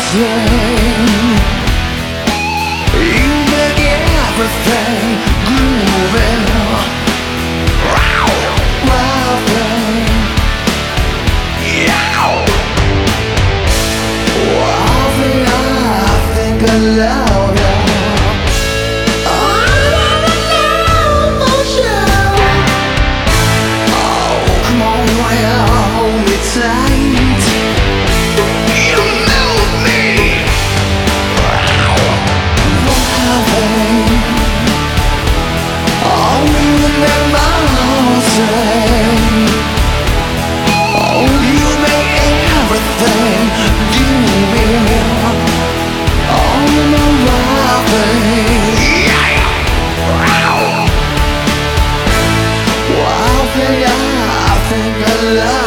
sing. You make everything grooving. Wild thing. I think I love you. Tight. You move me. Loving. Oh, you make my heart sing. Oh, you make everything give me. Oh, my loving. Well, I think I love